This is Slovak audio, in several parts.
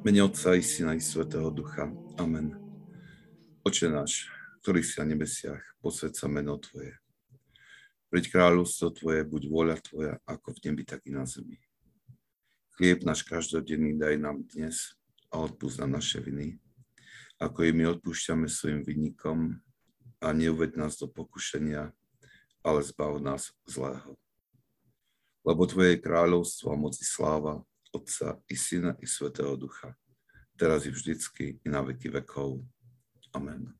Mene Otca i Syna i Svätého Ducha. Amen. Oče náš, ktorý si na nebesiach, posväť sa meno Tvoje. Príď kráľovstvo Tvoje, buď vôľa Tvoja, ako v nebi, tak i na zemi. Chlieb náš každodenný daj nám dnes a odpúsť nám naše viny, ako i my odpúšťame svojim vinníkom, a neuved nás do pokušenia, ale zbav nás zlého. Lebo Tvoje je kráľovstvo a moc i sláva, Otca i Syna i Svätého Ducha, teraz i vždycky i na veky vekov. Amen.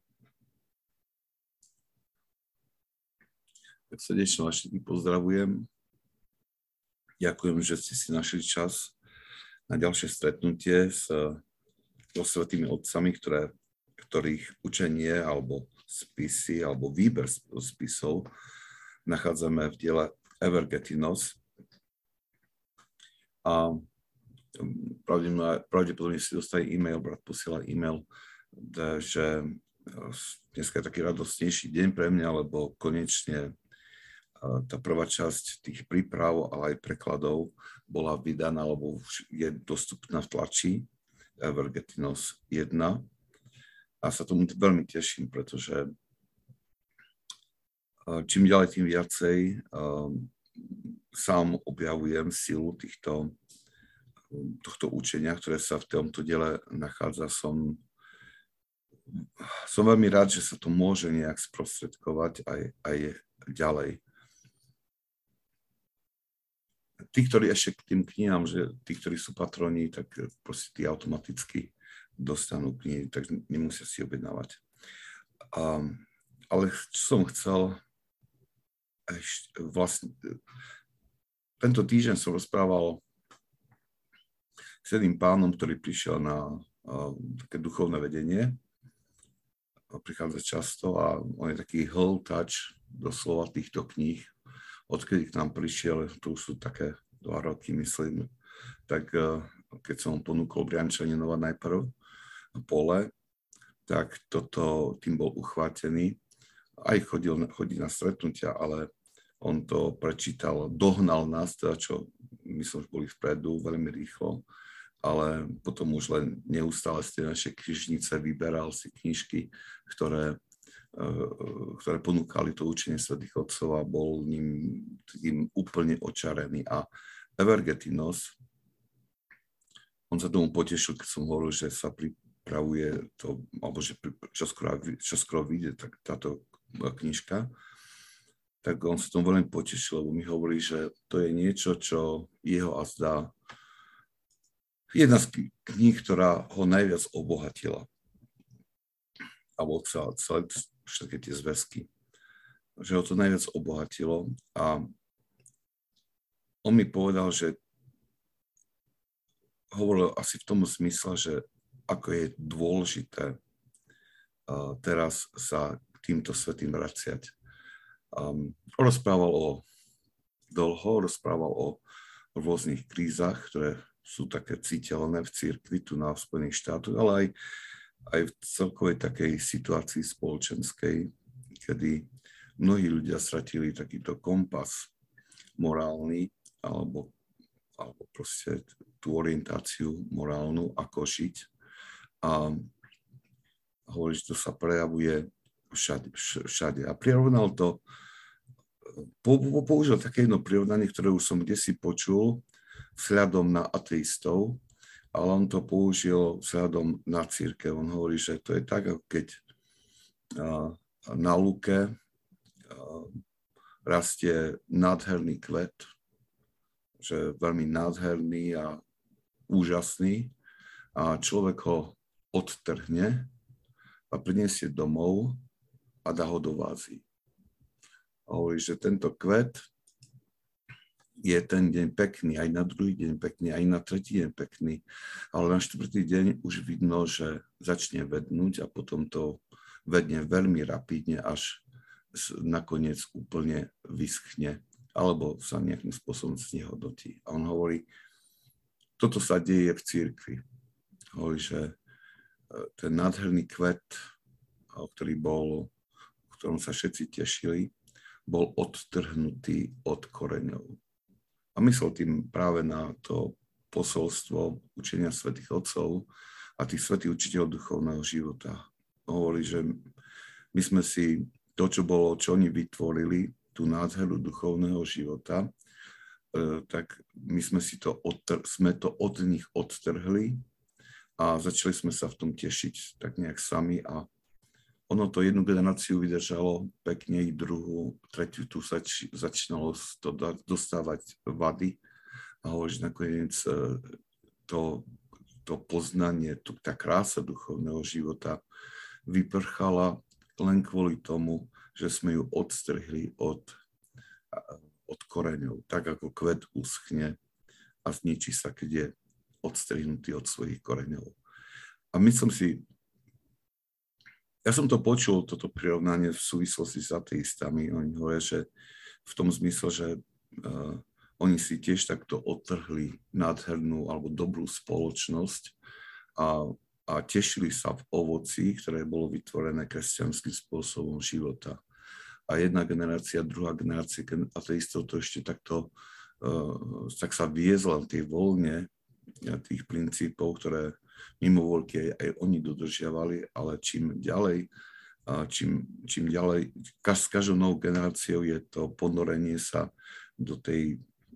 Tak srdečne vás všetkých pozdravujem. Ďakujem, že ste si našli čas na ďalšie stretnutie so svätými otcami, ktorých učenie alebo spisy alebo výber spisov nachádzame v diele Evergetinos. A pravdepodobne si dostali e-mail, brat posiela e-mail, že dneska je taký radostnejší deň pre mňa, lebo konečne tá prvá časť tých príprav, ale aj prekladov bola vydaná, alebo je dostupná v tlači Evergetinos 1. A sa tomu veľmi teším, pretože čím ďalej, tým viacej sám objavujem silu tohto učenia, ktoré sa v tomto diele nachádza. Som veľmi rád, že sa to môže nejak sprostredkovať aj ďalej. Tí, ktorí ešte k tým knihám, že tí, ktorí sú patroni, tak proste tí automaticky dostanú knihy, tak nemusia si objednávať. Ale čo som chcel, vlastne tento týždeň som rozprával s jedným pánom, ktorý prišiel na také duchovné vedenie. Prichádza často a on je taký whole touch doslova týchto kníh. Odkedy k nám prišiel, tu sú také 2 roky, myslím, tak keď som mu ponúkol Briančaninova najprv Pole, tak tým bol uchvátený. Aj chodí na stretnutia, ale on to prečítal, dohnal nás, teda čo my sme už boli vpredu veľmi rýchlo, ale potom už len neustále z tej našej knižnice vyberal si knižky, ktoré ponúkali to učenie svätých otcov a bol ním úplne očarený. A Evergetinos, on sa tomu potešil, keď som hovoril, že sa pripravuje to, alebo že čoskoro vyjde táto knižka, tak on sa tomu veľmi potešil, lebo mi hovorí, že to je niečo, čo jeho azda jedna z kníh, ktorá ho najviac obohatila. Alebo celé všetky tie zväzky. Že ho to najviac obohatilo. A on mi povedal, že hovoril asi v tom zmysle, že ako je dôležité teraz sa k týmto svätým vraciať. Rozprával o rôznych krízach, ktoré sú také citeľné v cirkvi tu na Spojených štátoch, ale aj v celkovej takej situácii spoločenskej, kedy mnohí ľudia stratili takýto kompas morálny alebo proste tú orientáciu morálnu, ako žiť. A hovorí, že to sa prejavuje všade. A prirovnal to, použil také jedno prirovnanie, ktoré už som kdesi počul, vzhľadom na ateistov, ale on to použil vzhľadom na cirkev. On hovorí, že to je tak, ako keď na lúke rastie nádherný kvet, že veľmi nádherný a úžasný, a človek ho odtrhne a prinesie domov a dá ho do vázy. A hovorí, že tento kvet je ten deň pekný, aj na druhý deň pekný, aj na tretí deň pekný, ale na štvrtý deň už vidno, že začne vednúť a potom to vedne veľmi rapidne, až nakoniec úplne vyschne, alebo sa nejakým spôsobom znehodnotí. A on hovorí, toto sa deje v cirkvi. Hovorí, že ten nádherný kvet, o ktorom sa všetci tešili, bol odtrhnutý od koreňov. A myslel tým práve na to posolstvo učenia svätých otcov a tých svätých učiteľov duchovného života. Hovorí, že my sme si to, čo oni vytvorili, tú nádheru duchovného života, tak my sme to od nich odtrhli a začali sme sa v tom tešiť tak nejak sami a ono to jednu generáciu vydržalo pekne, i druhú, tretiu tu začínalo to dostávať vady a hovorí, že nakoniec to poznanie, tá krása duchovného života vyprchala len kvôli tomu, že sme ju odstrhli od koreňov, tak ako kvet uschne a zničí sa, keď je odstrihnutý od svojich koreňov. A ja som to počul, toto prirovnanie v súvislosti s ateistami. Oni hovoria, že v tom zmysle, že oni si tiež takto odtrhli nádhernú alebo dobrú spoločnosť a tešili sa v ovoci, ktoré bolo vytvorené kresťanským spôsobom života. A jedna generácia, druhá generácia ateistov to ešte takto tak sa viezla v tej voľne tých princípov, ktoré mimovoľky aj oni dodržiavali, ale čím ďalej, s každou novou generáciou je to ponorenie sa do tých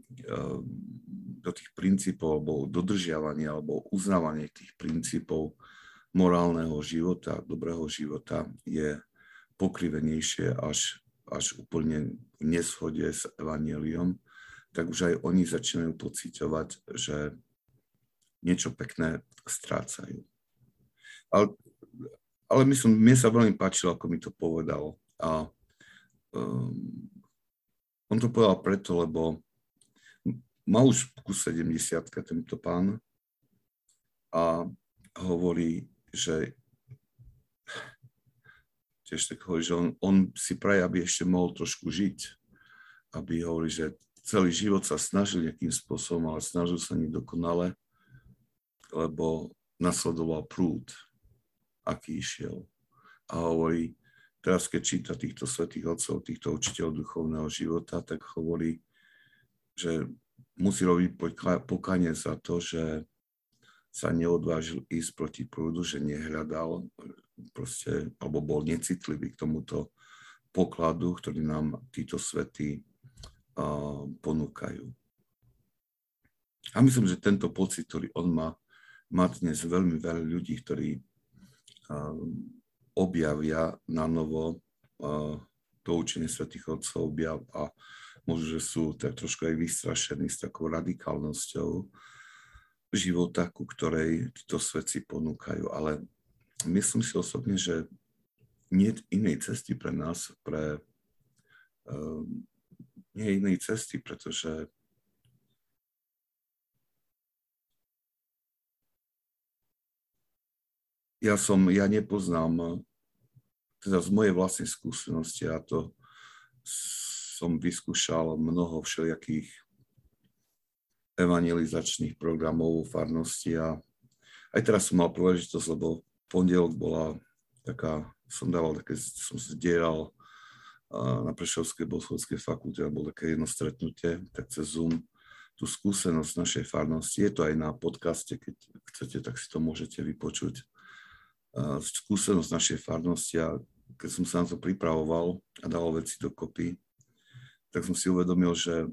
princípov alebo dodržiavania alebo uznávanie tých princípov morálneho života, dobrého života je pokrivenejšie až úplne v neshode s evanjeliom, tak už aj oni začínajú pociťovať, že niečo pekné strácajú. Ale mne sa veľmi páčilo, ako mi to povedal. A on to povedal preto, lebo má už ku 70 tento pán a hovorí, že tiež tak hovorí, že on si praje, aby ešte mohol trošku žiť. Aby hovorí, že celý život sa snažil nejakým spôsobom, ale snažil sa nedokonale, lebo nasledoval prúd, aký išiel. A hovorí, teraz keď číta týchto svätých otcov, týchto učiteľov duchovného života, tak hovorí, že musí robiť pokánie za to, že sa neodvážil ísť proti prúdu, že nehľadal proste, alebo bol necitlivý k tomuto pokladu, ktorý nám títo svätí ponúkajú. A myslím, že tento pocit, ktorý on má dnes veľmi veľa ľudí, ktorí objavia na novo to učenie svätých otcov a možno, že sú tak trošku aj vystrašení s takou radikálnosťou života, ku ktorej títo svätci ponúkajú. Ale myslím si osobne, že nie je inej cesty pre nás, nie je inej cesty, pretože ja nepoznám, teda z mojej vlastnej skúsenosti, a to som vyskúšal mnoho všelijakých evangelizačných programov vo farnosti a aj teraz som mal príležitosť, lebo v pondelok bola taká, som zdieľal na Prešovskej bohoslovskej fakulte a bolo také jedno stretnutie, tak cez Zoom tú skúsenosť našej farnosti. Je to aj na podcaste, keď chcete, tak si to môžete vypočuť. Skúsenosť našej farnosti a keď som sa na to pripravoval a dal veci dokopy, tak som si uvedomil, že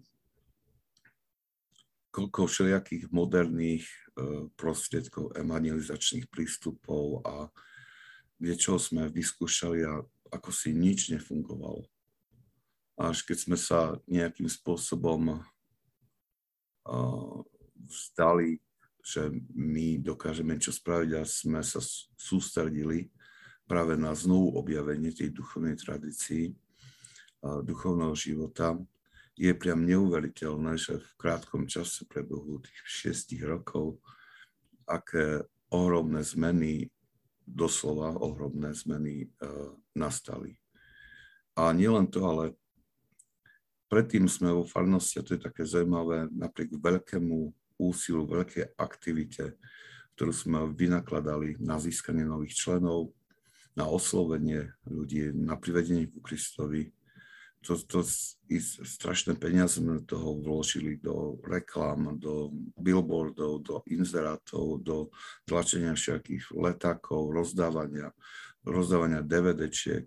koľko všelijakých moderných prostriedkov, evangelizačných prístupov a čo sme vyskúšali a ako si nič nefungovalo. Až keď sme sa nejakým spôsobom vzdali, že my dokážeme čo spraviť a sme sa sústredili práve na znovu objavenie tej duchovnej tradícii, duchovného života, je priam neuveriteľné, že v krátkom čase prebehu tých 6 rokov, aké ohromné zmeny, doslova ohromné zmeny nastali. A nielen to, ale predtým sme vo farnosti, a to je také zaujímavé, napriek veľkému úsilu, veľkej aktivite, ktorú sme vynakladali na získanie nových členov, na oslovenie ľudí, na privedenie ku Kristovi, strašné peniaze sme toho vložili do reklám, do billboardov, do inzerátov, do tlačenia všetkých letákov, rozdávania DVDčiek.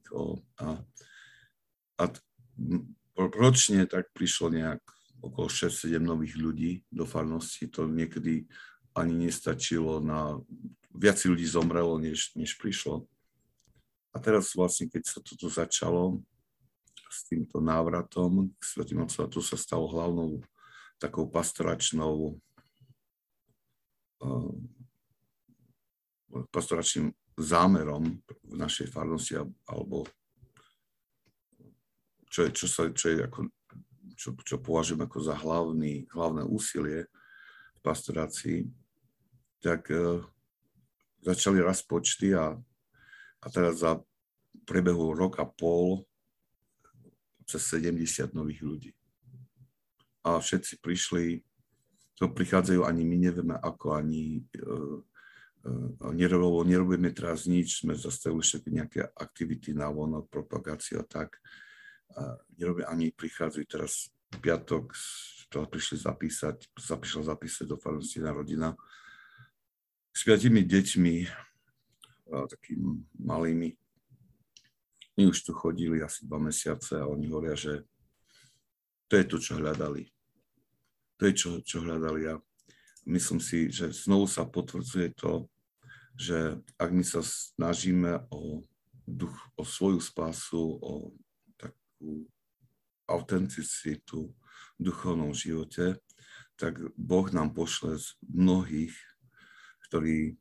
A ročne tak prišlo nejak okolo 6-7 nových ľudí do farnosti. To niekedy ani nestačilo viac ľudí zomrelo, než prišlo. A teraz vlastne, keď sa toto začalo s týmto návratom k Svätým Otcom, to sa stalo hlavnou takou pastoračným zámerom v našej farnosti, alebo čo považujem ako za hlavné úsilie v pastorácii, tak začali rast počty a teraz za priebehu rok a pol cez 70 nových ľudí. A všetci prichádzajú, ani my nevieme ako, ani nerobíme teraz nič, sme zastavili všetky nejaké aktivity na vonok, propagáciu a tak. Nerobíme, ani prichádzajú teraz v piatok, prišla zapísať do farnosti Narodina s 5 deťmi, takými malými. My už tu chodili asi 2 mesiace a oni hovoria, že to je to, čo hľadali. To je, čo hľadali. A myslím si, že znovu sa potvrdzuje to, že ak my sa snažíme o svoju spásu, o takú autenticitu v duchovnom živote, tak Boh nám pošle z mnohých, ktorí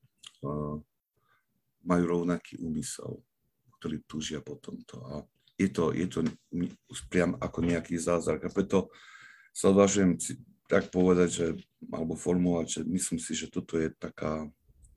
majú rovnaký úmysel, ktorí túžia po tomto. A je to priam ako nejaký zázrak. A preto sa odvážujem tak povedať, alebo formulovať, že myslím si, že toto je taká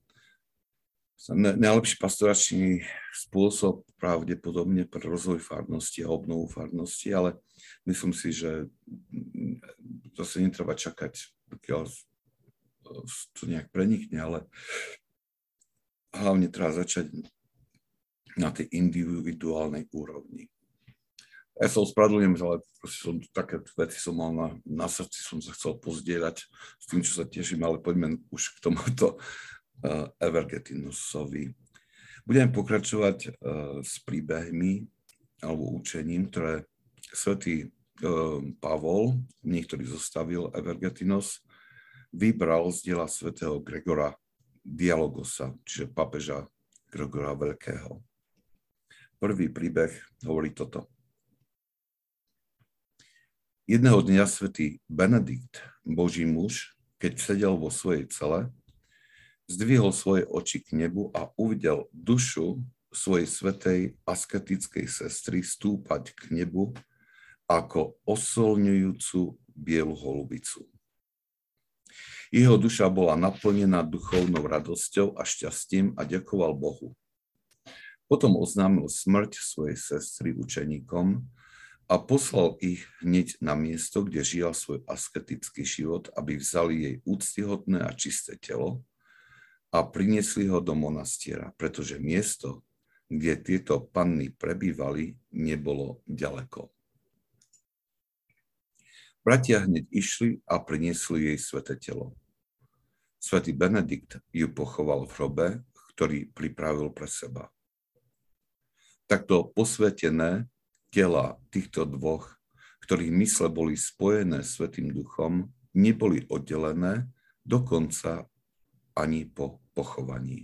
najlepší pastoračný spôsob pravdepodobne pre rozvoj farnosti a obnovu farnosti, ale myslím si, že zase netreba čakať, pokiaľ to nejak prenikne, ale hlavne treba začať na tej individuálnej úrovni. Ja sa ospravedlňujem, ale také veci som mal na srdci, som sa chcel pozdieľať s tým, čo sa teším, ale poďme už k tomuto Evergetinusovi. Budeme pokračovať s príbehmi alebo učením, ktoré svätý Pavol, niektorý zostavil Evergetinos, vybral z diela svätého Gregora Dialogosa, čiže pápeža Gregora Veľkého. Prvý príbeh hovorí toto. Jedného dňa svätý Benedikt, Boží muž, keď sedel vo svojej cele, zdvihol svoje oči k nebu a uvidel dušu svojej svätej asketickej sestry stúpať k nebu ako osolňujúcu bielu holubicu. Jeho duša bola naplnená duchovnou radosťou a šťastím a ďakoval Bohu. Potom oznámil smrť svojej sestry učeníkom a poslal ich hneď na miesto, kde žila svoj asketický život, aby vzali jej úctyhodné a čisté telo a priniesli ho do monastiera, pretože miesto, kde tieto panny prebývali, nebolo ďaleko. Bratia hneď išli a priniesli jej sväté telo. Svätý Benedikt ju pochoval v hrobe, ktorý pripravil pre seba. Takto posvätené tela týchto dvoch, ktorých mysle boli spojené Svätým Duchom, neboli oddelené dokonca ani po pochovaní.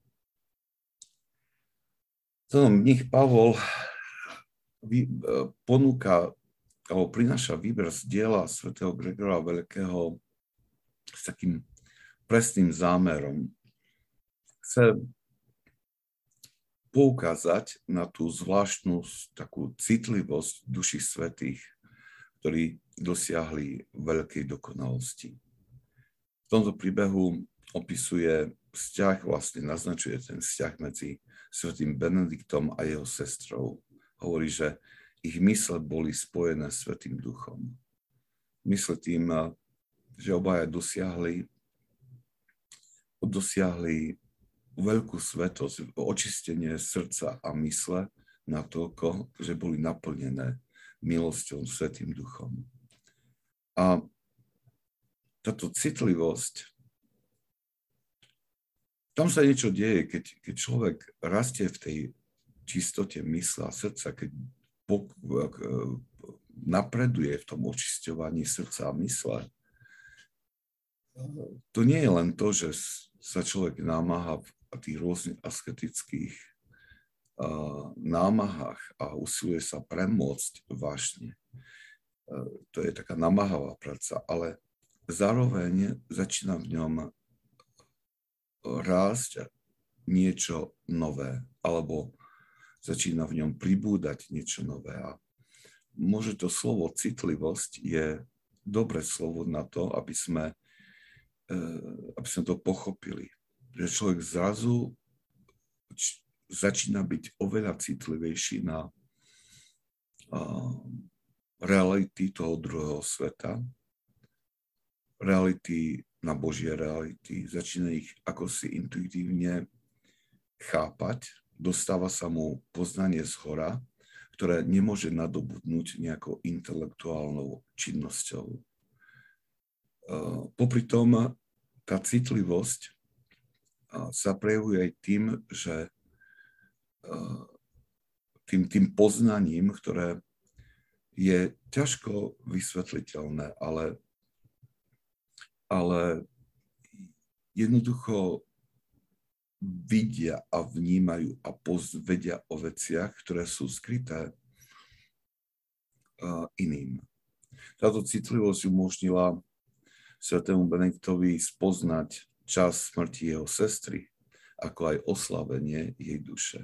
Mních Pavol ponúka alebo prináša výber z diela svätého Gregora Veľkého s takým presným zámerom. Chce poukázať na tú zvláštnu takú citlivosť duši svätých, ktorí dosiahli veľkej dokonalosti. V tomto príbehu opisuje vzťah, vlastne naznačuje ten vzťah medzi svätým Benediktom a jeho sestrou. Hovorí, že ich mysle boli spojené s Svätým Duchom. Myslí tým, že obaja dosiahli veľkú svetosť, očistenie srdca a mysle natoľko, že boli naplnené milosťou, Svätým Duchom. A táto citlivosť, tam sa niečo deje, keď človek rastie v tej čistote mysle a srdca, keď napreduje v tom očisťovaní srdca a mysle. To nie je len to, že sa človek námaha v tých rôznych asketických námahách a usiluje sa premôcť vášne. To je taká namáhavá práca, ale zároveň začína v ňom rásť niečo nové, alebo začína v ňom pribúdať niečo nové. A môže to slovo citlivosť je dobré slovo na to, aby sme to pochopili. Že človek zrazu začína byť oveľa citlivejší na reality toho druhého sveta, reality na Božie reality, začína ich ako si intuitívne chápať, dostáva sa mu poznanie zhora, ktoré nemôže nadobudnúť nejakou intelektuálnou činnosťou. Popri tom tá citlivosť sa prejavuje aj tým, že tým poznaním, ktoré je ťažko vysvetliteľné, ale jednoducho vidia a vnímajú a vedia o veciach, ktoré sú skryté iným. Táto citlivosť umožnila svätému Benediktovi spoznať čas smrti jeho sestry, ako aj oslavenie jej duše.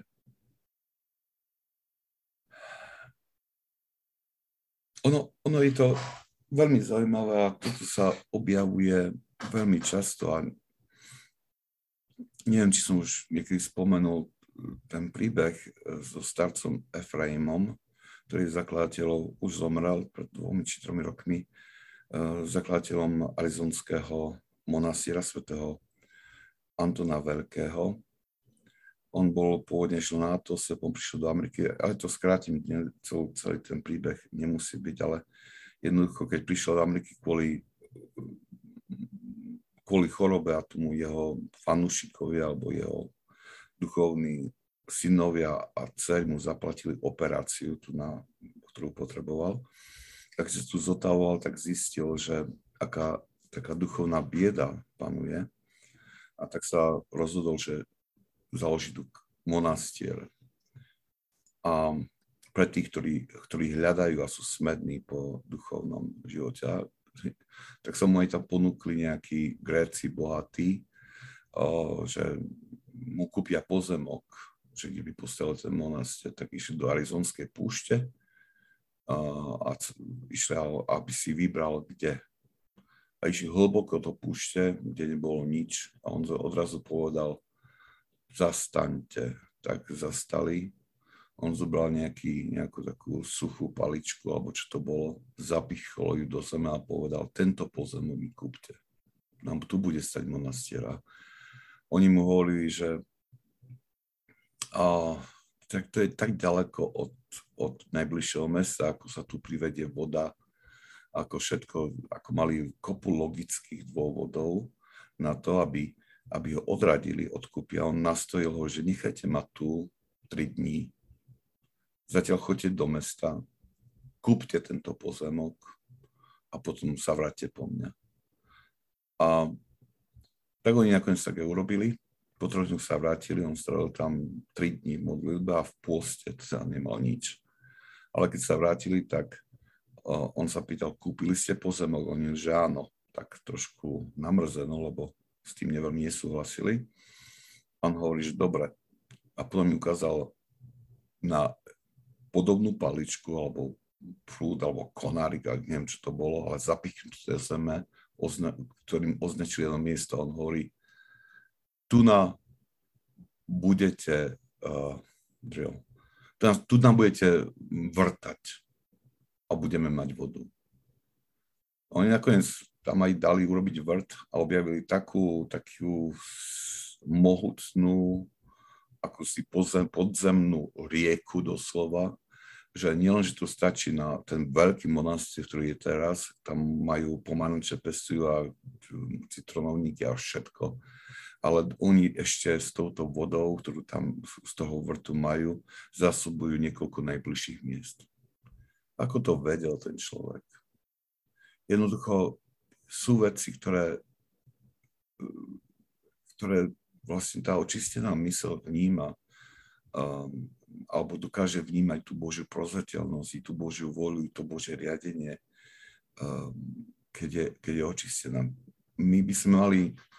Ono je to veľmi zaujímavé a toto sa objavuje veľmi často a neviem, či som už niekedy spomenul ten príbeh so starcom Efraimom, ktorý je zakladateľom, už zomrel pred 2 či 3 rokmi, zakladateľom arizonského monastiera svätého Antona Veľkého. On bol pôvodne žil na Atose, potom prišiel do Ameriky, ale to skrátim, celý ten príbeh nemusí byť, ale jednoducho, keď prišiel do Ameriky kvôli chorobe a tomu jeho fanúšikovia alebo jeho duchovní synovia a dcery mu zaplatili operáciu, ktorú potreboval. Takže tu zotavoval, tak zistil, že aká taká duchovná bieda panuje a tak sa rozhodol, že založí tu monastier. A pre tých, ktorí hľadajú a sú smední po duchovnom živote, tak sa mu aj tam ponúkli nejakí Gréci bohatí, že mu kúpia pozemok, že kde by postavil ten monastier, tak išli do Arizonskej púšte a išiel, aby si vybral kde. A išli hlboko do púšte, kde nebolo nič a on odrazu povedal, zastaňte, tak zastali. On zobral nejakú takú suchú paličku, alebo čo to bolo, zapichol ju do zeme a povedal, tento pozemok mi kúpte. Nám tu bude stať monastiera. Oni mu hovorili, že tak to je tak ďaleko od najbližšieho mesta, ako sa tu privedie voda, ako všetko, ako mali kopu logických dôvodov na to, aby ho odradili od kúpy. A on nastojil ho, že nechajte ma tu 3 dní, zatiaľ choďte do mesta, kúpte tento pozemok a potom sa vráťte po mňa. A tak oni nakoniec tak urobili. Po 3 dňoch sa vrátili, on strávil tam 3 dní v modlitbe a v pôste, teda nemal nič. Ale keď sa vrátili, tak on sa pýtal, kúpili ste pozemok? Oni, že áno, tak trošku namrzeno, lebo s tým neveľmi nesúhlasili. On hovorí, že dobre. A potom mi ukázal na podobnú paličku, alebo prúd, alebo konárik, neviem, čo to bolo, ale zapichnuté zeme, ktorým označil jedno miesto. On hovorí, tu budete vrtať a budeme mať vodu. Oni nakoniec tam aj dali urobiť vrt a objavili takú mohutnú, akúsi podzemnú rieku doslova, že nielen, že to stačí na ten veľký monastýr, ktorý je teraz, tam majú pomaranče, pestujú a citronovníky a všetko, ale oni ešte s touto vodou, ktorú tam z toho vrtu majú, zásobujú niekoľko najbližších miest. Ako to vedel ten človek? Jednoducho sú veci, ktoré vlastne tá očistená mysl vníma, alebo dokáže vnímať tú Božiu prozreteľnosť, tú Božiu voľu, to Božie riadenie, keď je očistená. My by sme mali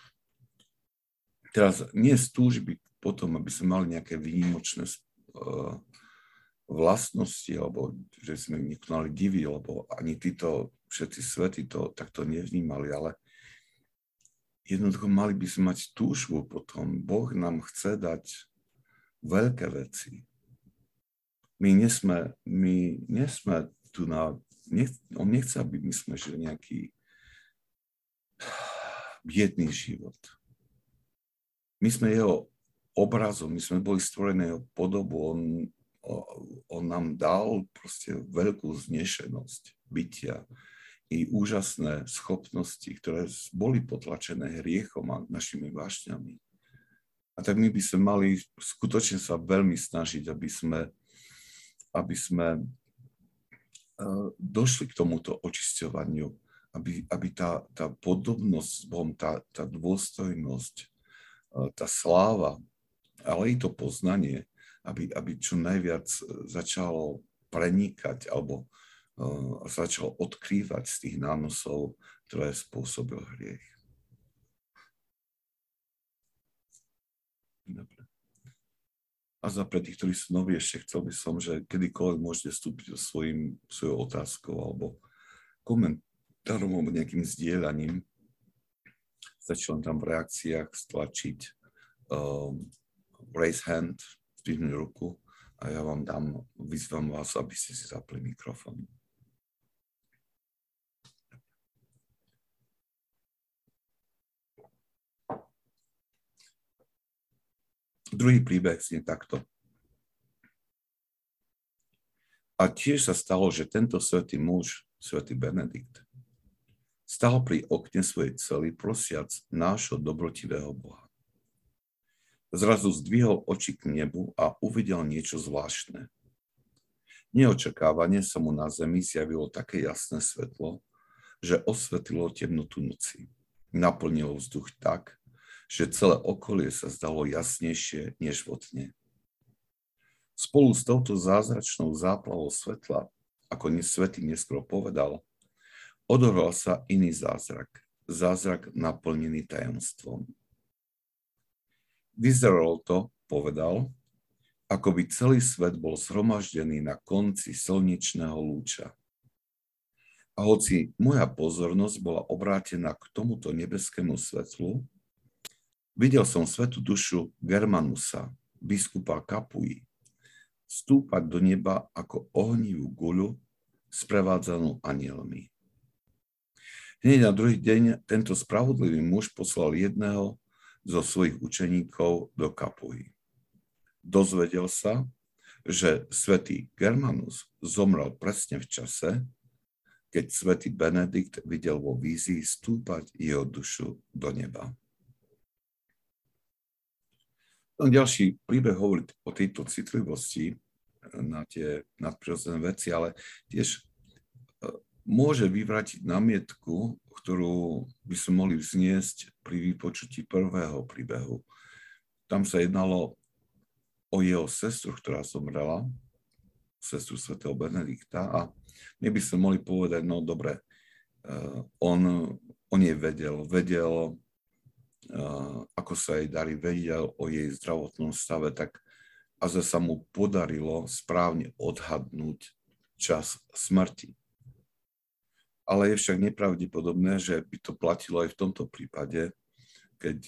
teraz nie z túžby potom, aby sme mali nejaké výnimočné vlastnosti, alebo že sme nekonali divy, lebo ani títo všetci svety to takto nevnímali, ale jednoducho mali by sme mať túžbu potom. Boh nám chce dať veľké veci. My nesme tu on nechce, aby my sme žili nejaký biedný život. My sme jeho obrazom, my sme boli stvorené jeho podobu, on nám dal proste veľkú znešenosť bytia i úžasné schopnosti, ktoré boli potlačené hriechom a našimi vášňami. A tak my by sme mali skutočne sa veľmi snažiť, aby sme došli k tomuto očisťovaniu, aby tá podobnosť s Bohom, tá dôstojnosť, tá sláva, ale i to poznanie, aby čo najviac začalo prenikať alebo začalo odkrývať z tých nánosov, ktoré spôsobil hriech. Dobre. A pre tých, ktorí sú noví, ešte chcel by som, že kedykoľvek môžete vstúpiť svojou otázkou alebo komentárom alebo nejakým zdieľaním. Stačí len tam v reakciách stlačiť raise hand, zdvihnúť ruku a ja vám vyzvám vás, aby ste si zapli mikrofón. Druhý príbeh znie takto. A tiež sa stalo, že tento svätý muž, svätý Benedikt, stál pri okne svojej cely, prosiac nášho dobrotivého Boha. Zrazu zdvihol oči k nebu a uvidel niečo zvláštne. Neočakávane sa mu na zemi zjavilo také jasné svetlo, že osvetlilo temnotu noci. Naplnilo vzduch tak, že celé okolie sa zdalo jasnejšie než vo tme. Spolu s touto zázračnou záplavou svetla, ako svätý neskôr povedal, odohral sa iný zázrak naplnený tajomstvom. Vyzeralo to, povedal, ako by celý svet bol zhromaždený na konci slnečného lúča. A hoci moja pozornosť bola obrátená k tomuto nebeskému svetlu, videl som svätú dušu Germanusa, biskupa Capui, stúpať do neba ako ohnivú guľu, sprevádzanú anielmi. Hneď na druhý deň tento spravodlivý muž poslal jedného zo svojich učeníkov do Capui. Dozvedel sa, že svätý Germanus zomrel presne v čase, keď svätý Benedikt videl vo vízii stúpať jeho dušu do neba. Ďalší príbeh hovorí o tejto citlivosti na tie nadprirodzené veci, ale tiež môže vyvrátiť námietku, ktorú by sme mohli vzniesť pri vypočutí prvého príbehu. Tam sa jednalo o jeho sestru, ktorá zomrela, sestru svätého Benedikta, a my by sme mohli povedať, no dobre, on jej vedel, ako sa jej darí, vedel o jej zdravotnom stave, tak a sa mu podarilo správne odhadnúť čas smrti. Ale je však nepravdepodobné, že by to platilo aj v tomto prípade, keď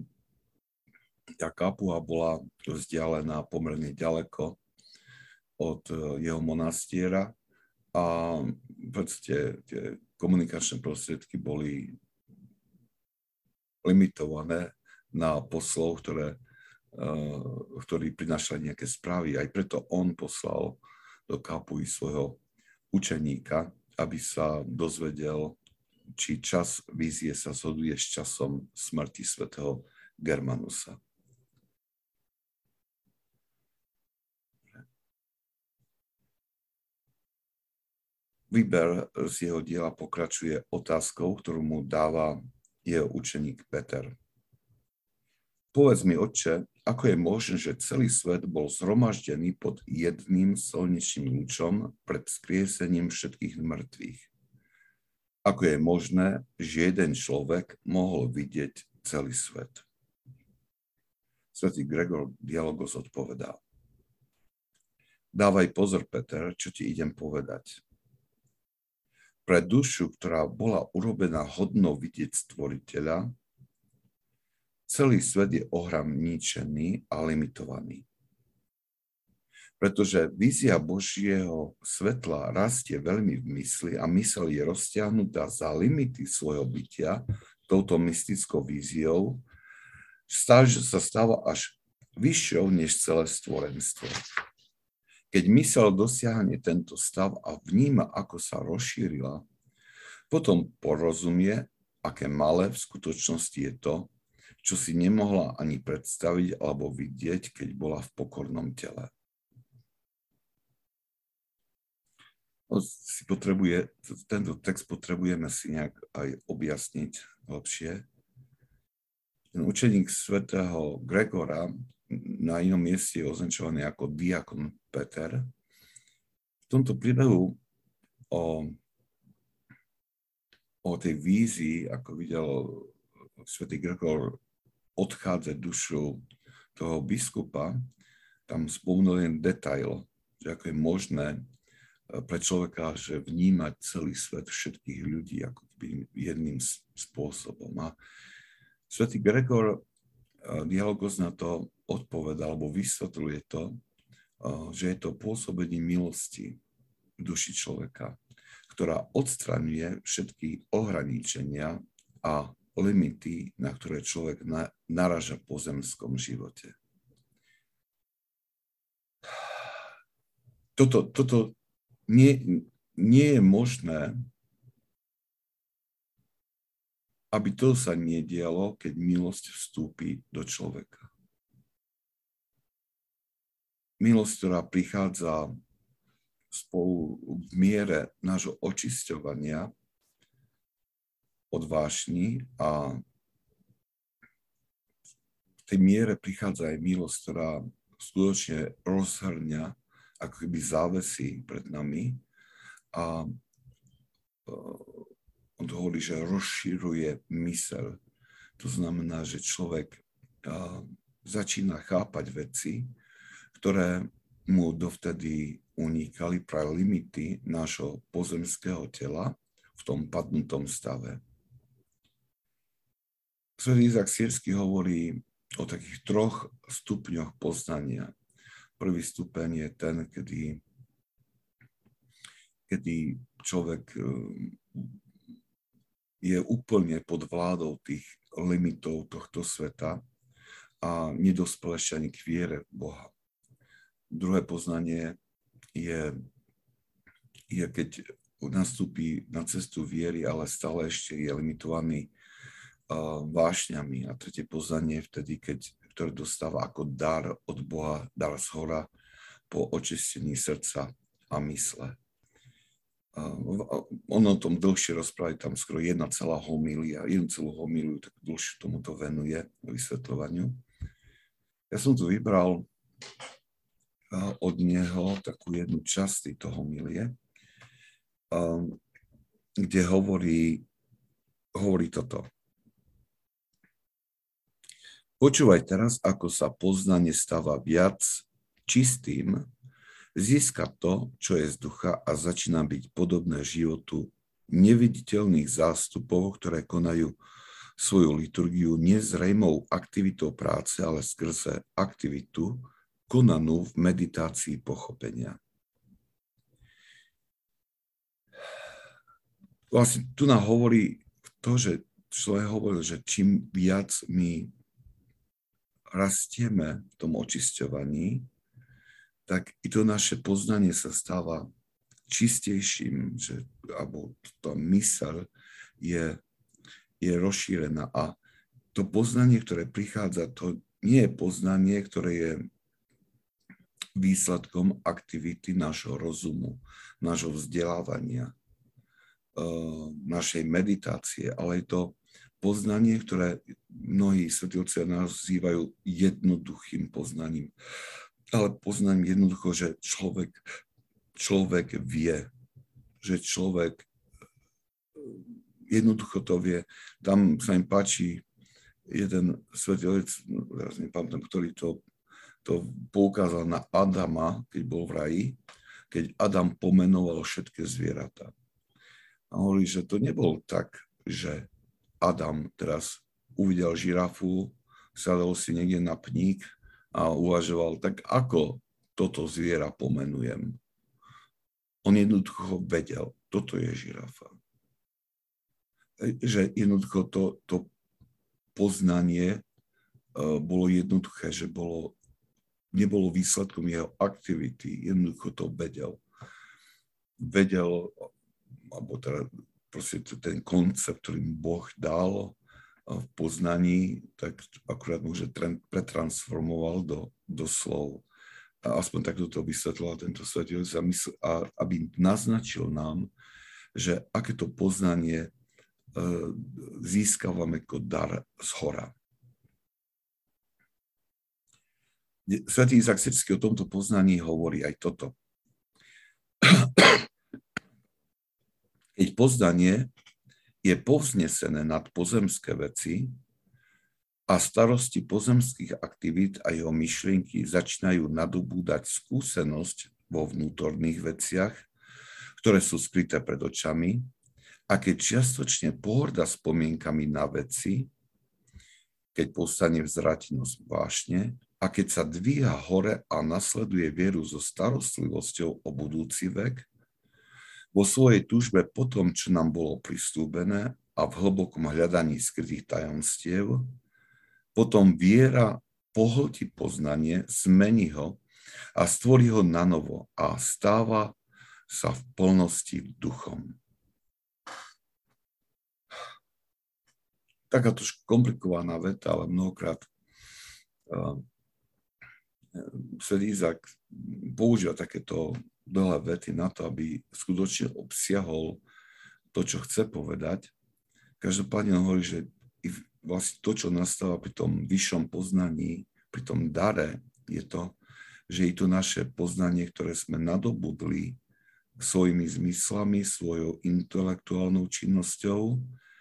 tá Capua bola vzdialená pomerne ďaleko od jeho monastiera a proste tie komunikačné prostriedky boli limitované na poslov, ktorí prinášali nejaké správy. Aj preto on poslal do kápuj svojho učeníka, aby sa dozvedel, či čas vízie sa zhoduje s časom smrti svätého Germanusa. Výber z jeho diela pokračuje otázkou, ktorú mu dáva jeho učeník Peter. Povedz mi, Otče, ako je možné, že celý svet bol zhromaždený pod jedným slnečným lúčom pred vzkriesením všetkých mŕtvych? Ako je možné, že jeden človek mohol vidieť celý svet? Svätý Gregor Dialogos odpovedá. Dávaj pozor, Peter, čo ti idem povedať. Pre dušu, ktorá bola urobená hodnou vidieť stvoriteľa, celý svet je ohraničený a limitovaný. Pretože vízia Božieho svetla rastie veľmi v mysli a myseľ je roztiahnutá za limity svojho bytia touto mystickou víziou, sa stáva až vyššou než celé stvorenstvo. Keď myseľ dosiahne tento stav a vníma, ako sa rozšírila, potom porozumie, aké malé v skutočnosti je to, čo si nemohla ani predstaviť alebo vidieť, keď bola v pokornom tele. Tento text potrebujeme si nejak aj objasniť lepšie. Ten učeník svätého Gregora na inom mieste je označovaný ako diakon Peter. V tomto príbehu o tej vízii, ako videl svätý Gregor odchádzať dušu toho biskupa, tam spomenul len detail, že ako je možné pre človeka, že vnímať celý svet všetkých ľudí ako jedným spôsobom. A svätý Gregor Dialogos na to odpovedal, alebo vysvetľuje to, že je to pôsobenie milosti v duši človeka, ktorá odstraňuje všetky ohraničenia a limity, na ktoré človek naráža v pozemskom živote. Toto nie je možné, aby to sa nedialo, keď milosť vstúpi do človeka. Milosť, ktorá prichádza spolu v miere nášho očisťovania od vášni a v tej miere prichádza aj milosť, ktorá skutočne rozhrňa ako keby závesy pred nami a on to hovorí, že rozširuje myseľ. To znamená, že človek začína chápať veci, ktoré mu dovtedy unikali pre limity nášho pozemského tela v tom padnutom stave. Svätý Izák Sýrsky hovorí o takých 3 stupňoch poznania. Prvý stupeň je ten, kedy človek je úplne pod vládou tých limitov tohto sveta a nedospel ešte ani k viere v Boha. Druhé poznanie je keď nastúpi na cestu viery, ale stále ešte je limitovaný vášňami. A tretie poznanie je vtedy, ktoré dostáva ako dar od Boha, dar zhora po očistení srdca a mysle. On o tom dlhšie rozpráva, tam skoro 1 celú homíliu, tak dlhšie tomuto venuje vysvetľovaniu. Ja som tu vybral od neho takú jednu časť tejto homílie, kde hovorí toto. Počúvaj teraz, ako sa poznanie stáva viac čistým, získa to, čo je z ducha a začína byť podobné životu neviditeľných zástupov, ktoré konajú svoju liturgiu nezrejmou aktivitou práce, ale skrze aktivitu konanú v meditácii pochopenia. Vlastne tu nám hovorí to, že človek hovoril, že čím viac my rastieme v tom očisťovaní, tak i to naše poznanie sa stáva čistejším, alebo tá myseľ je rozšírená. A to poznanie, ktoré prichádza, to nie je poznanie, ktoré je výsledkom aktivity nášho rozumu, nášho vzdelávania, našej meditácie, ale je to poznanie, ktoré mnohí svätí otcovia nazývajú jednoduchým poznaním. Ale poznaním jednoducho, že človek vie, že človek jednoducho to vie. Tam sa im páči jeden svätý otec, ja nepamätám, ktorý to poukázal na Adama, keď bol v raji, keď Adam pomenoval všetky zvieratá. A hovorí, že to nebol tak, že Adam teraz uvidel žirafu, sadol si niekde na pník a uvažoval, tak ako toto zviera pomenujem. On jednoducho vedel, toto je žirafa. Že jednoducho to poznanie bolo jednoduché, že nebolo výsledkom jeho aktivity, jednoducho to vedel. Vedel, alebo teda proste ten koncept, ktorý mu Boh dal v poznaní, tak akurát môže pretransformoval do slov. A aspoň takto to vysvetlila tento svätý otec, aby naznačil nám, že aké to poznanie získavame ako dar zhora. Svätý Izák Sýrsky o tomto poznaní hovorí aj toto. Keď poznanie je povznesené nad pozemské veci a starosti pozemských aktivít a jeho myšlienky začínajú nadobúdať skúsenosť vo vnútorných veciach, ktoré sú skryté pred očami, a keď čiastočne pohorda spomienkami na veci, keď povstane vzrátenosť vášne, a keď sa dvíha hore a nasleduje vieru so starostlivosťou o budúci vek, vo svojej túžbe po tom, čo nám bolo prisľúbené a v hlbokom hľadaní skrytých tajomstiev, potom viera pohltí poznanie, zmení ho a stvorí ho nanovo a stáva sa v plnosti duchom. Taká trošku komplikovaná veta, ale mnohokrát svätý Izák používa takéto dlhé vety na to, aby skutočne obsiahol to, čo chce povedať. Každopádne on hovorí, že vlastne to, čo nastáva pri tom vyššom poznaní, pri tom dare, je to, že i to naše poznanie, ktoré sme nadobudli svojimi zmyslami, svojou intelektuálnou činnosťou,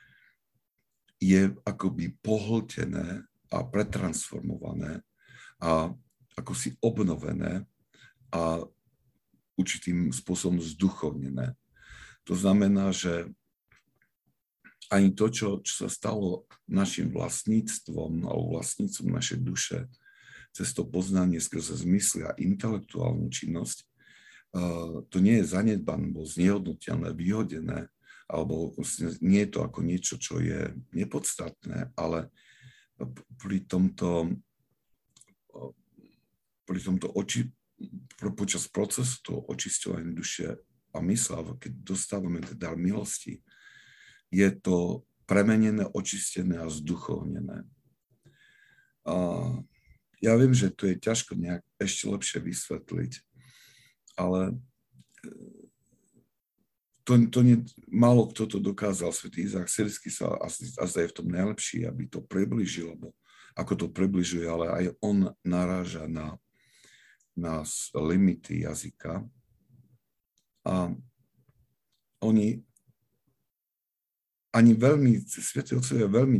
je akoby pohltené a pretransformované a ako si obnovené a určitým spôsobom zduchovnené. To znamená, že ani to, čo sa stalo našim vlastníctvom alebo vlastníctvom našej duše cez to poznanie skrze zmysly a intelektuálnu činnosť, to nie je zanedbané, alebo znehodnotené, vyhodené, alebo nie je to ako niečo, čo je nepodstatné, ale počas procesu toho očisťovania duše a mysle, keď dostávame ten dar milosti, je to premenené, očistené a zduchovnené. Ja viem, že to je ťažko nejak ešte lepšie vysvetliť, ale málo kto to dokázal. Svätý Izák Sýrsky sa asi je v tom najlepší, aby to priblížil, lebo ako to približuje, ale aj on naráža na limity jazyka. A oni ani veľmi, svätí otcovia veľmi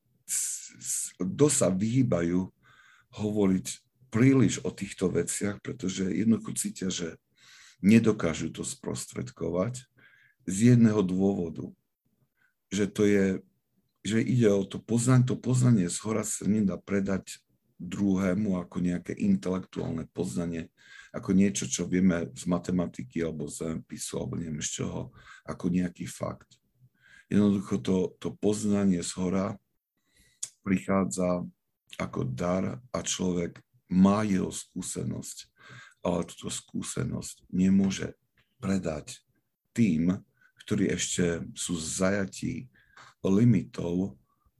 sa vyhýbajú hovoriť príliš o týchto veciach, pretože jednoducho cítia, že nedokážu to sprostredkovať z jedného dôvodu, že ide o to poznanie zhora sa nedá predať druhému ako nejaké intelektuálne poznanie, ako niečo, čo vieme z matematiky alebo z zemepisu alebo neviem z čoho, ako nejaký fakt. Jednoducho to poznanie zhora prichádza ako dar a človek má jeho skúsenosť ale túto skúsenosť nemôže predať tým, ktorí ešte sú zajatí limitov,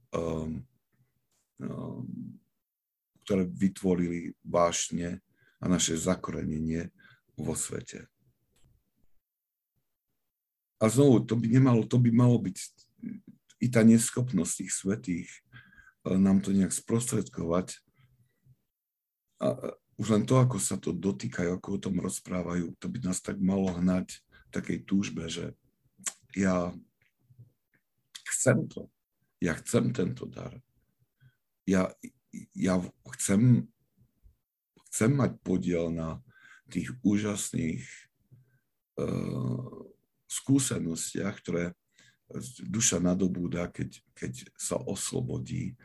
ktoré vytvorili vášne a naše zakorenenie vo svete. A znovu, to by malo byť i tá neschopnosť tých svätých nám to nejak sprostredkovať. A už len to, ako sa to dotýkajú, ako o tom rozprávajú, to by nás tak malo hnať v takej túžbe, že ja chcem to. Ja chcem tento dar. Ja chcem mať podiel na tých úžasných skúsenostiach, ktoré duša nadobúda, keď sa oslobodí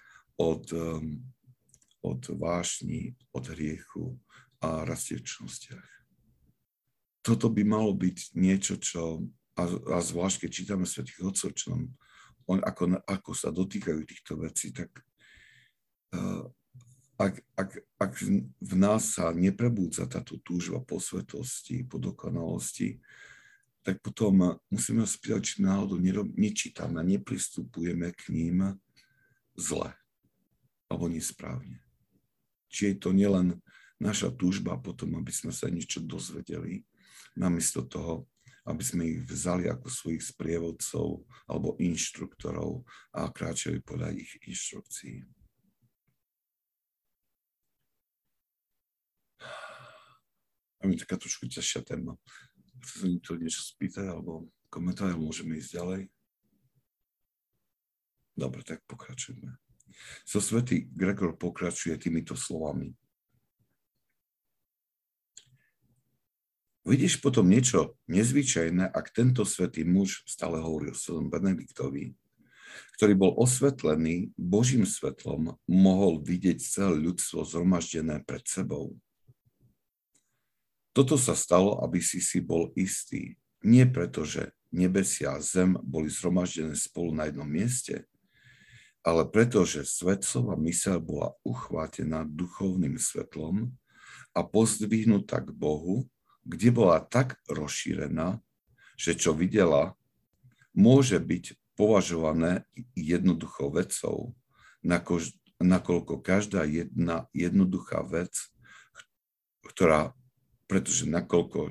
od vášni, od hriechu a rastie v čnostiach. Toto by malo byť niečo, čo, a zvlášť keď čítame svätých otcov, čo nám, ako sa dotýkajú týchto vecí, tak ak v nás sa neprebúdza táto túžba po svetosti, po dokonalosti, tak potom musíme spýtať, či náhodou nečítame, nepristupujeme k ním zle alebo nesprávne. Či je to nielen naša túžba potom, aby sme sa niečo dozvedeli, namiesto toho, aby sme ich vzali ako svojich sprievodcov alebo inštruktorov a kráčali podľa ich inštrukcií. A mi taká trošku ťažšia téma. Chce sa niekto niečo spýtať alebo komentovať, môžeme ísť ďalej? Dobre, tak pokračujeme. Svätý Gregor pokračuje týmito slovami. Vidíš potom niečo nezvyčajné, ak tento svätý muž, stále hovoril svetom Benediktovi, ktorý bol osvetlený Božím svetlom, mohol vidieť celé ľudstvo zhromaždené pred sebou. Toto sa stalo, aby si bol istý. Nie preto, že nebesia a zem boli zhromaždené spolu na jednom mieste, ale preto, že svetcová myseľ bola uchvátená duchovným svetlom a pozdvihnutá k Bohu, kde bola tak rozšírená, že čo videla, môže byť považované jednoduchou vecou, nakoľko každá jedna jednoduchá vec, pretože nakoľko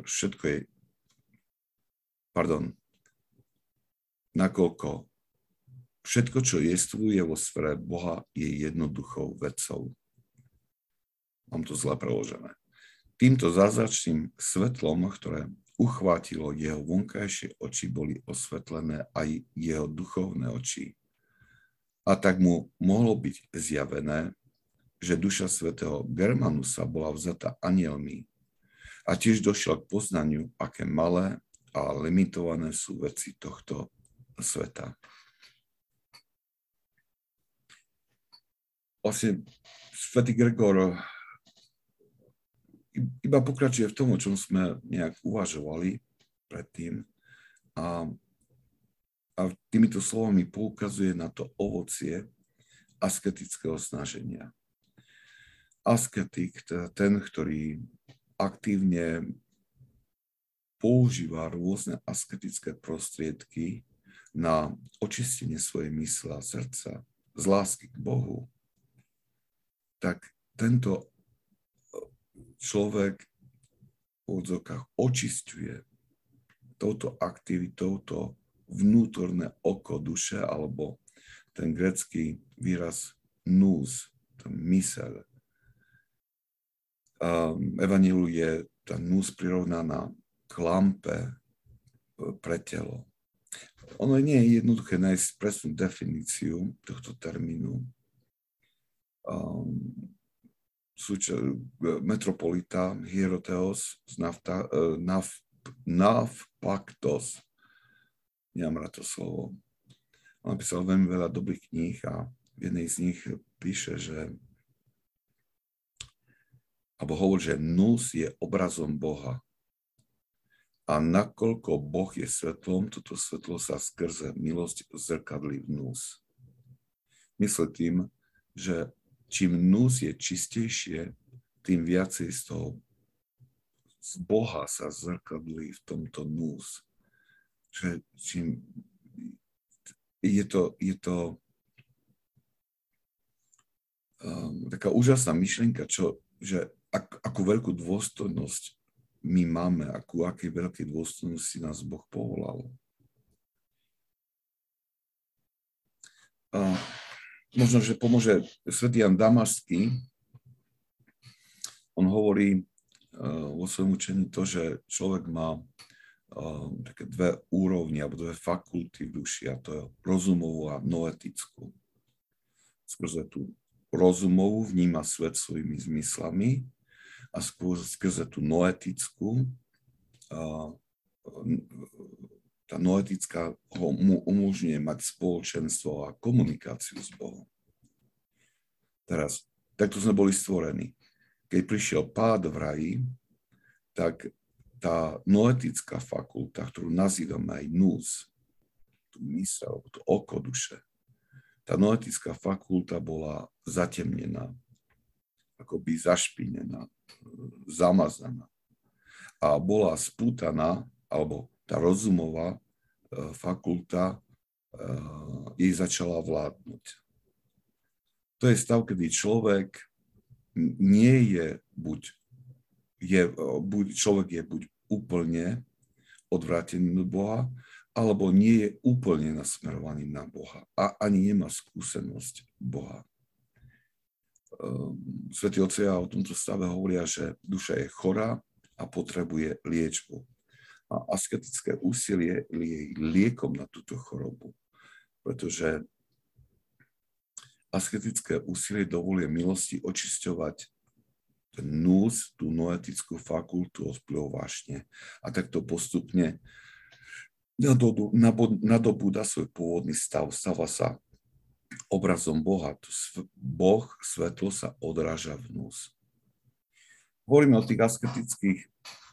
všetko, čo jestvuje vo sfére Boha, je jednoduchou vecou. Mám to zle preložené. Týmto zázračným svetlom, ktoré uchvátilo jeho vonkajšie oči, boli osvetlené aj jeho duchovné oči. A tak mu mohlo byť zjavené, že duša svätého Germanusa bola vzatá anjelmi a tiež došiel k poznaniu, aké malé a limitované sú veci tohto sveta. Vlastne svätý Gregor iba pokračuje v tom, o čom sme nejak uvažovali predtým a týmito slovami poukazuje na to ovocie asketického snaženia. Asketik, ten, ktorý aktívne používa rôzne asketické prostriedky na očistenie svojej mysle a srdca z lásky k Bohu, tak tento človek v odzokách očisťuje touto aktivitou to vnútorné oko duše, alebo ten grécky výraz nous, tá myseľ. Evanjeliu je tá nous prirovnaná k lampe pre telo. Ono nie je jednoduché nájsť presnú definíciu tohto termínu. Metropolita Hieroteos Navpaktos, nemám rád to slovo, on napísal veľmi veľa dobrých kníh a v jednej z nich píše, alebo hovorí, že nous je obrazom Boha. A nakoľko Boh je svetlom, toto svetlo sa skrze milosť zrkadlí v nous. Myslí tým, že čím nous je čistejšie, tým viacej z toho z Boha sa zrkadlí v tomto nús. Je to taká úžasná myšlienka, že akú veľkú dôstojnosť my máme, akej veľkej dôstojnosti nás Boh povolal. Možno, že pomôže svätý Ján Damašský. On hovorí vo svojom učení to, že človek má také dve úrovni alebo dve fakulty v duši, a to je rozumovú a noetickú. Skrze tú rozumovú vníma svet svojimi zmyslami a skrze tú noetickú tá noetická mu umožňuje mať spoločenstvo a komunikáciu s Bohom. Teraz, takto sme boli stvorení. Keď prišiel pád v raji, tak tá noetická fakulta, ktorú nazývame aj nous, tú myseľ, to oko duše, tá noetická fakulta bola zatemnená, akoby zašpinená, zamazaná a bola spútaná, alebo tá rozumová fakulta jej začala vládnuť. To je stav, kedy človek je buď úplne odvrátený od Boha, alebo nie je úplne nasmerovaný na Boha a ani nemá skúsenosť Boha. Svätí otcovia o tomto stave hovoria, že duša je chorá a potrebuje liečbu. A asketické úsilie je liekom na túto chorobu, pretože asketické úsilie dovoluje milosti očisťovať ten nús, tú noetickú fakultu od vplyvov vášne. A takto postupne nadobúda svoj pôvodný stav, stáva sa obrazom Boha. Boh, svetlo sa odráža v nús. Hovoríme o tých asketických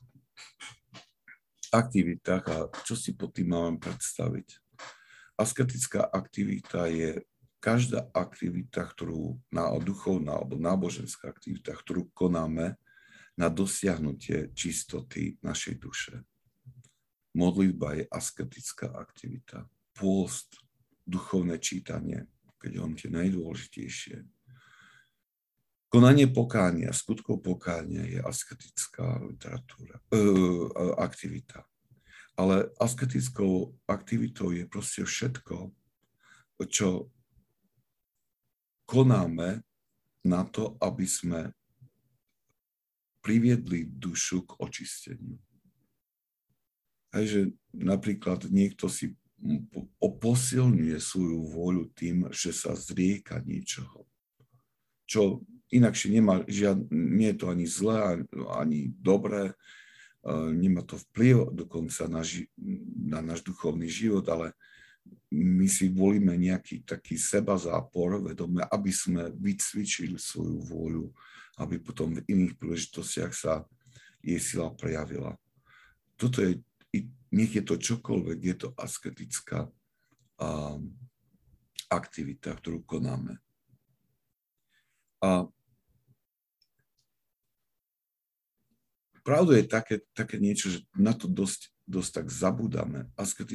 aktivitách a čo si pod tým máme predstaviť. Asketická aktivita je každá aktivita, duchovná alebo náboženská aktivita, ktorú konáme na dosiahnutie čistoty našej duše. Modlitba je asketická aktivita. Pôst, duchovné čítanie, keď on je najdôležitejšie. Konanie pokánia, skutkov pokánia je asketická aktivita. Ale asketickou aktivitou je proste všetko, čo konáme na to, aby sme priviedli dušu k očisteniu. Takže napríklad niekto si posilňuje svoju vôľu tým, že sa zrieka niečoho, čo inakšie nie je to ani zlé, ani dobré, nemá to vplyv dokonca na náš duchovný život, ale my si volíme nejaký taký sebazápor vedome, aby sme vycvičili svoju vôľu, aby potom v iných príležitostiach sa jej sila prejavila. Toto je, nech je to čokoľvek, je to asketická aktivita, ktorú konáme. A pravda je také niečo, že na to dosť tak zabúdame.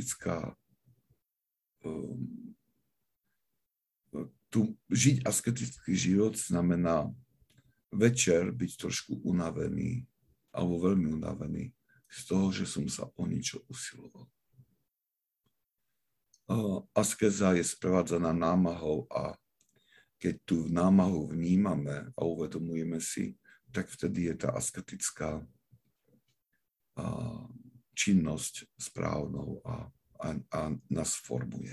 Žiť asketický život znamená večer byť trošku unavený alebo veľmi unavený z toho, že som sa o niečo usiloval. Askeza je sprevádzaná námahou a keď tú námahu vnímame a uvedomujeme si, tak vtedy je tá asketická činnosť správnou a nás formuje.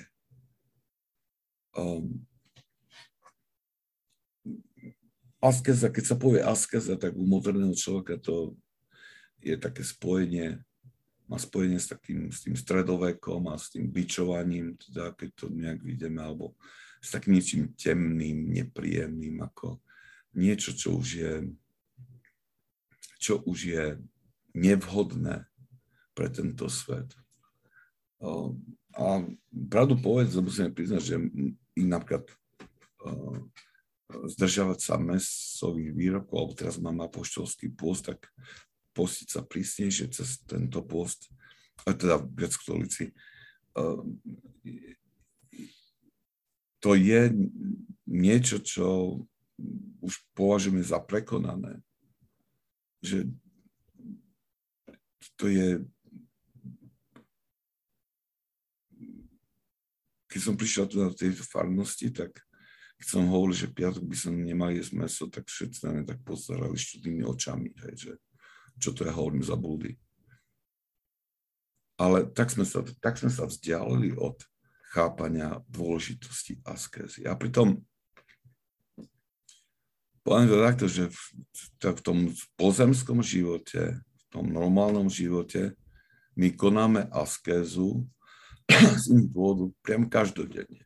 Askeza, keď sa povie askeza, tak u moderného človeka to je také spojenie, má spojenie s tým stredovekom a s tým bičovaním, teda keď to nejak vidíme, alebo s takým niečím temným, nepríjemným, ako niečo, čo už je nevhodné pre tento svet. A pravdu povedz, musíme priznať, že napríklad zdržiavať sa mäsových výrobkov, alebo teraz máme apoštolský pôst, tak postiť sa prísnejšie cez tento post, teda gréckokatolíci. To je niečo, čo už považujeme za prekonané. Že to je... Keď som prišiel tu na tejto farnosti, tak keď som hovoril, že piatok by som nemal jesť mäso, tak všetci na mňa tak pozerali študnými očami, hej, že čo to ja hovorím za blúdy. Ale tak sme sa vzdialili od chápania dôležitosti askézy. A pritom poviem to takto, že v tom pozemskom živote, v tom normálnom živote my konáme askézu z iných dôvodov priam každodenne.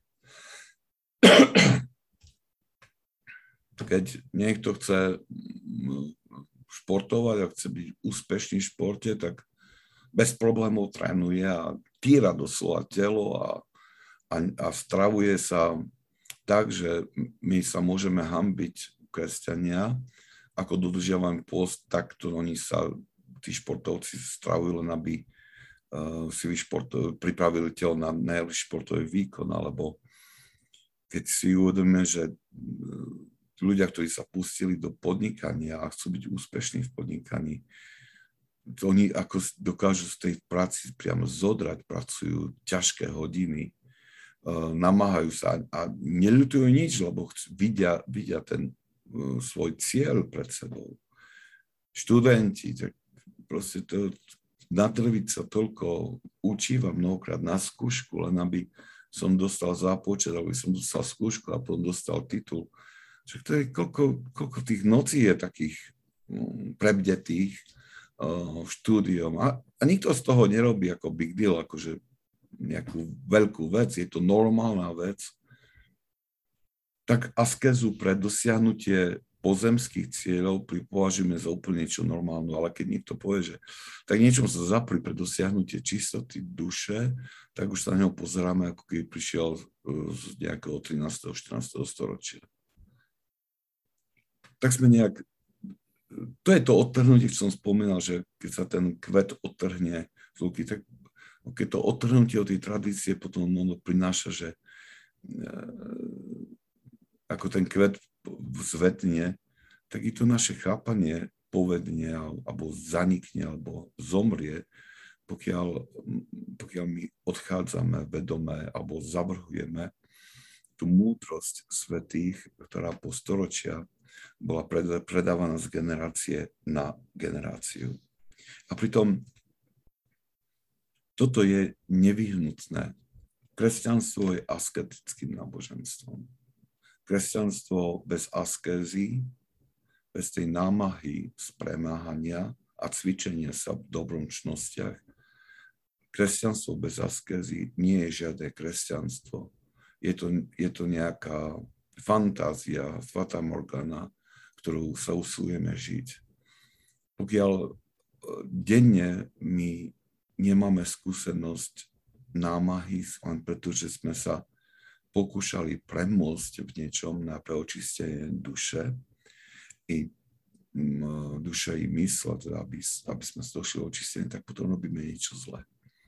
Keď niekto chce športovať a chce byť úspešný v športe, tak bez problémov trénuje a týra doslova telo a stravuje sa tak, že my sa môžeme hanbiť kresťania, ako dodržiavajú post, takto oni sa, tí športovci stravujú, len aby si pripravili telo na najlepší športový výkon, alebo keď si uvedomíme, že ľudia, ktorí sa pustili do podnikania a chcú byť úspešní v podnikaní, to oni ako dokážu z tej práci priamo zodrať, pracujú ťažké hodiny, namáhajú sa a neľutujú nič, lebo vidia ten svoj cieľ pred sebou. Študenti, tak proste to natrviť sa toľko učíva mnohokrát na skúšku, len aby som dostal zápočet, aby som dostal skúšku a potom dostal titul. Čiže to je, koľko tých nocí je takých prebdetých štúdiom. A nikto z toho nerobí ako big deal, akože nejakú veľkú vec, je to normálna vec. Tak askézu pre dosiahnutie pozemských cieľov považujeme za úplne niečo normálne, ale keď niekto povie, že tak niečom sa zapri pre dosiahnutie čistoty duše, tak už sa na neho pozeráme, ako keď prišiel z nejakého 13. 14. storočia. Tak sme nejak... To je to odtrhnutie, čo som spomínal, že keď sa ten kvet odtrhne z ruky, tak keď to odtrhnutie od tej tradície potom ono prináša, že ako ten kvet zvetne, tak i to naše chápanie povedne alebo zanikne, alebo zomrie, pokiaľ my odchádzame vedome alebo zavrhujeme tú múdrosť svätých, ktorá po storočia bola predávaná z generácie na generáciu. A pritom toto je nevyhnutné. Kresťanstvo je asketickým náboženstvom. Kresťanstvo bez askézy, bez tej námahy z premáhania a cvičenia sa v dobročnostiach, kresťanstvo bez askézy nie je žiadne kresťanstvo. Je to nejaká fantázia, fata morgana, ktorú sa usilujeme žiť. Pokiaľ denne my nemáme skúsenosť námahy, len pretože sme sa pokúšali premôcť v niečom na preočistenie duše i mysle, teda aby sme sa došli očistenie, tak potom robíme niečo zlé.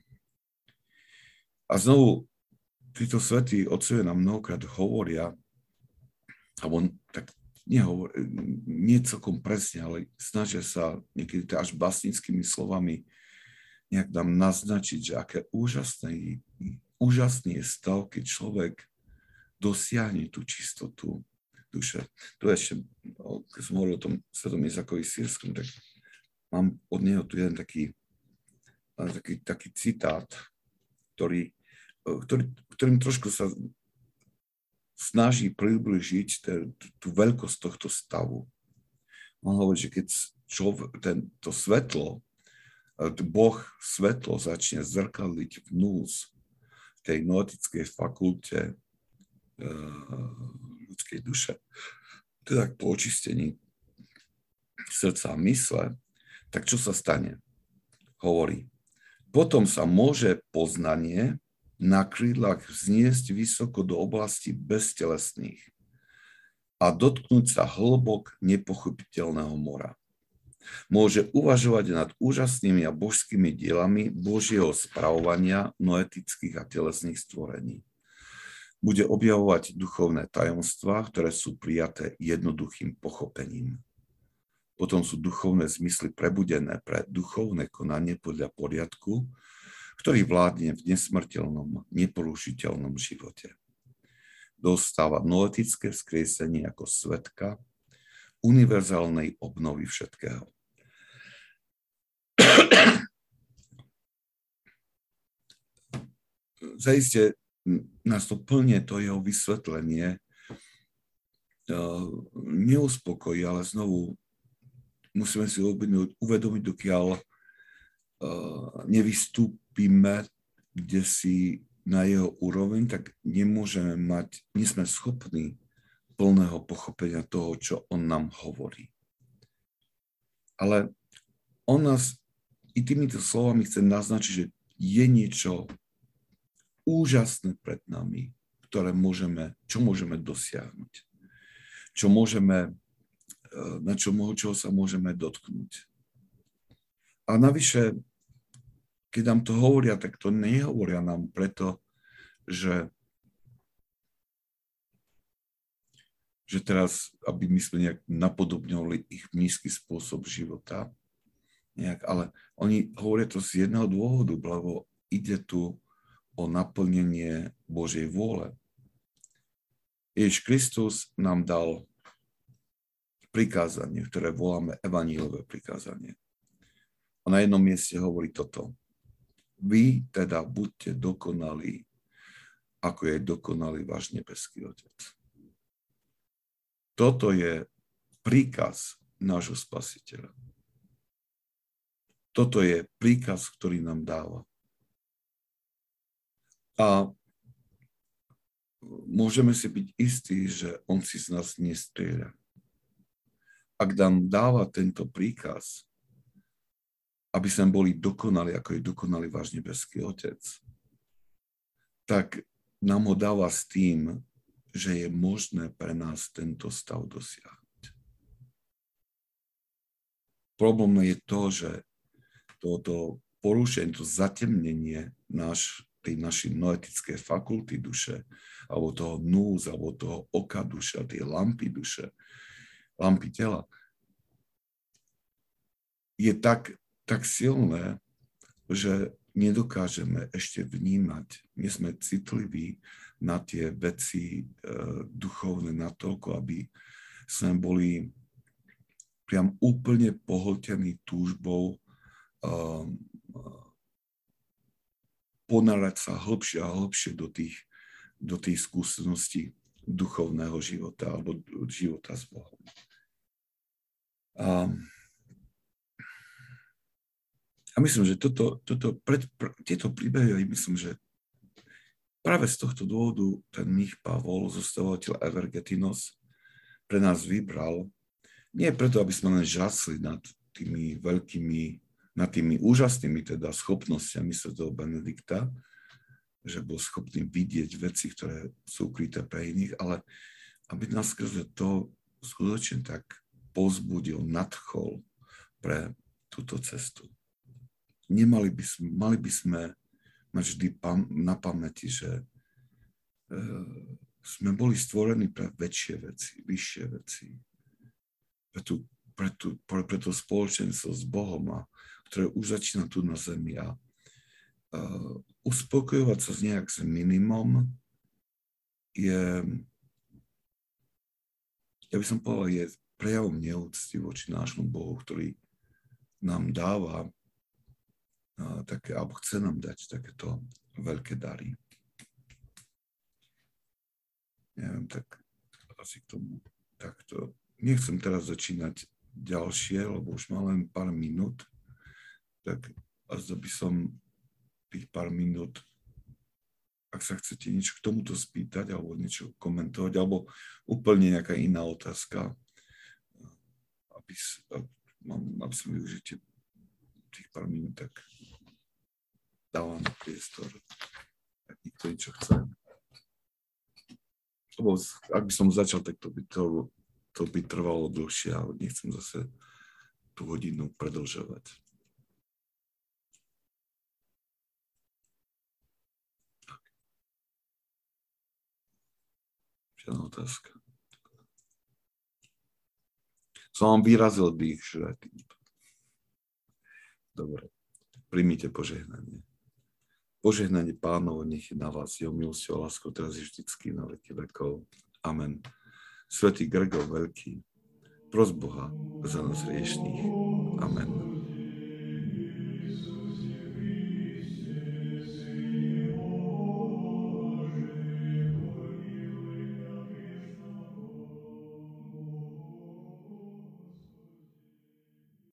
A znovu, títo svätí otcovia nám mnohokrát hovoria, alebo tak nie celkom presne, ale snažia sa niekedy až básnickými slovami nejak nám naznačiť, že aké úžasný je stav, keď človek dosiahne tú čistotu duše. To ešte, keď som hovoril o tom svetom Izakovi Sírskom, tak mám od neho tu jeden taký citát, ktorým trošku sa snaží približiť tú veľkosť tohto stavu. On hovorí, že keď to svetlo, Boh svetlo začne zrkadliť vnúz v tej noetickej fakulte ľudskej duše, teda po očistení srdca a mysle, tak čo sa stane? Hovorí, potom sa môže poznanie na krídlach vzniesť vysoko do oblasti beztelesných a dotknúť sa hlbok nepochopiteľného mora. Môže uvažovať nad úžasnými a božskými dielami Božieho spravovania noetických a telesných stvorení. Bude objavovať duchovné tajomstvá, ktoré sú prijaté jednoduchým pochopením. Potom sú duchovné zmysly prebudené pre duchovné konanie podľa poriadku, ktorý vládne v nesmrteľnom, neporušiteľnom živote. Dostáva noetické vzkriesenie ako svedka univerzálnej obnovy všetkého. Zaiste nás to plne, to jeho vysvetlenie neuspokojí, ale znovu musíme si uvedomiť, dokiaľ nevystúpime kdesi na jeho úroveň, tak nie sme schopní plného pochopenia toho, čo on nám hovorí. Ale on nás i týmito slovami chce naznačiť, že je niečo úžasné pred nami, čo môžeme dosiahnuť, čoho sa môžeme dotknúť. A navyše, keď nám to hovoria, tak to nehovoria nám preto, že teraz, aby my sme nejak napodobňovali ich nízky spôsob života, ale oni hovoria to z jedného dôvodu, lebo ide tu o naplnenie Božej vôle. Ježiš Kristus nám dal prikázanie, ktoré voláme evanjeliové prikázanie. A na jednom mieste hovorí toto. Vy teda buďte dokonalí, ako je dokonalý váš nebeský Otec. Toto je príkaz nášho Spasiteľa. Toto je príkaz, ktorý nám dáva. A môžeme si byť istí, že on si z nás nestrieľa. Ak nám dáva tento príkaz, aby sme boli dokonali, ako je dokonalý váš nebeský Otec, tak nám ho dáva s tým, že je možné pre nás tento stav dosiahnuť. Problém je to, že toto porušenie, to zatemnenie tej našej noetickej fakulty duše, alebo toho núz, alebo toho oka duše, tej lampy duše, lampy tela, je tak silné, že nedokážeme ešte vnímať. My sme citliví na tie veci duchovné natoľko, aby sme boli priam úplne pohltení túžbou ponárať sa hlbšie a hlbšie do tých skúseností duchovného života alebo života s Bohom. A myslím, že tieto príbehy, myslím, že práve z tohto dôvodu ten mních Pavol, zostavovateľ Evergetinos, pre nás vybral, nie preto, aby sme len žasli nad tými úžasnými teda schopnosťami svätého Benedikta, že bol schopný vidieť veci, ktoré sú ukryté pre iných, ale aby nás skrze to skutočne tak povzbudil, nadchol pre túto cestu. Mali by sme mať vždy na pamäti, že sme boli stvorení pre väčšie veci, vyššie veci. Pre to spoločenstvo s Bohom, ktoré už začína tu na zemi. A uspokojovať sa nejak s minimum je, ja by som povedal, je prejavom neúcty voči nášmu Bohu, ktorý nám dáva alebo chce nám dať takéto veľké dary. Neviem, tak asi k tomu takto. Nechcem teraz začínať ďalšie, lebo už mám len pár minút. Tak asi by som tých pár minút, ak sa chcete niečo k tomuto spýtať, alebo niečo komentovať, alebo úplne nejaká iná otázka, aby som využite tých pár minút, tak dávam priestor, ak nikto niečo chce. Lebo ak by som začal, tak to by trvalo dlhšie, ale nechcem zase tú hodinu predĺžovať. Žiadna otázka. Som vám vyrazil dých, že... Dobre, príjmite požehnanie. Požehnanie Pánovo nech je na vás, jeho milosťou a láskou teraz je vždycky na veky vekov. Amen. Svätý Gregor Veľký, pros Boha za nás hriešných. Amen.